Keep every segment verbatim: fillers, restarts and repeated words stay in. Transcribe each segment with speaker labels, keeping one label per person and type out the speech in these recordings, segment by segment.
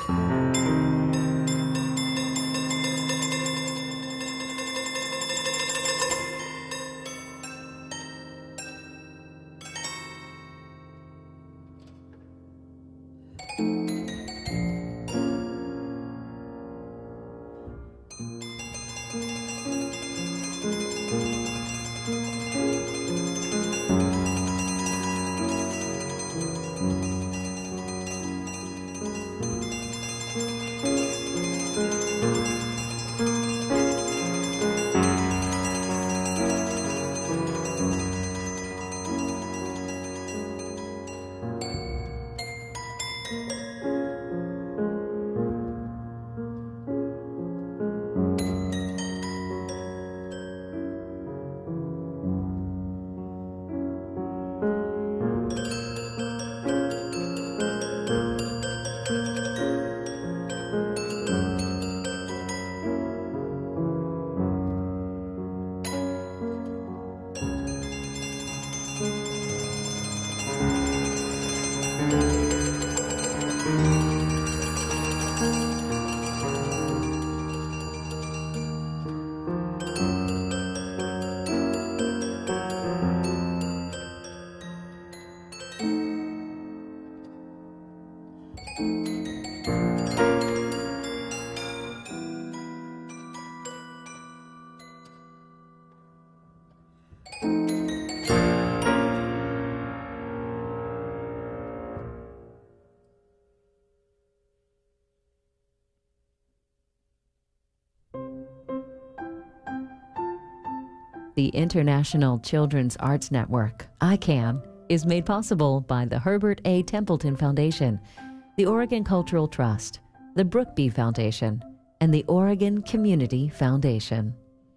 Speaker 1: The International Children's Arts Network, I CAN, is made possible by the Herbert A. Templeton Foundation, the Oregon Cultural Trust, the Brookby Foundation, and the Oregon Community Foundation.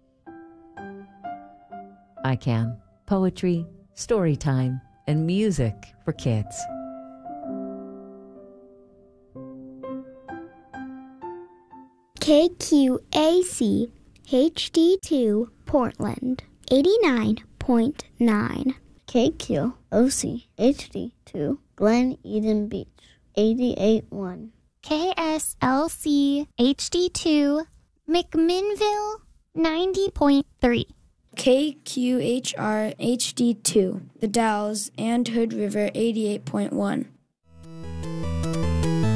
Speaker 1: I CAN, poetry, story time, and music for kids.
Speaker 2: K Q A C H D two Portland, eighty-nine point nine.
Speaker 3: K Q O C H D two Glen Eden Beach, eighty-eight point one.
Speaker 4: K S L C H D two McMinnville, ninety point three.
Speaker 5: K Q H R H D two The Dalles and Hood River, eighty-eight point one.